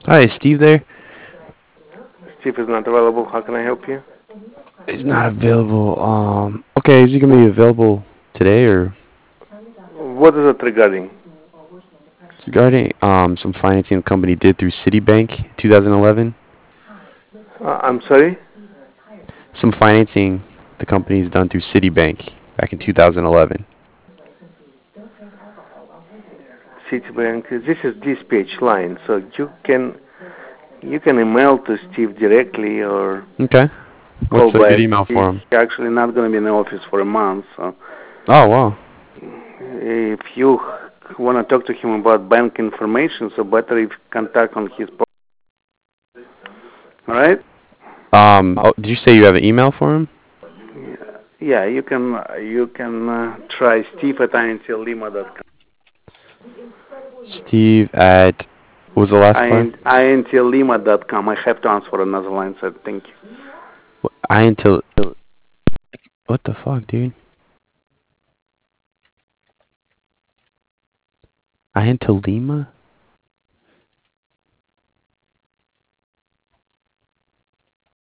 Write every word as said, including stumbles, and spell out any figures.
Hi, is Steve there? Steve is not available. How can I help you? He's not available. Um, okay, is he gonna be available today or What is it regarding? it's regarding um some financing the company did through Citibank twenty eleven? Uh, I'm sorry? Some financing the company's done through Citibank back in two thousand eleven. Citibank. This is dispatch line, so you can you can email to Steve directly or Okay. call What's a good back. email He's for him? actually not going to be in the office for a month, so Oh wow. if you want to talk to him about bank information, so better if you contact on his. All right? Um, oh, did you say you have an email for him? Yeah, you can you can uh, try Steve at intlima dot com. Steve at what was the last part? intlima dot com. I have to answer another line, so thank you. What, I until what the fuck, dude? I until Lima?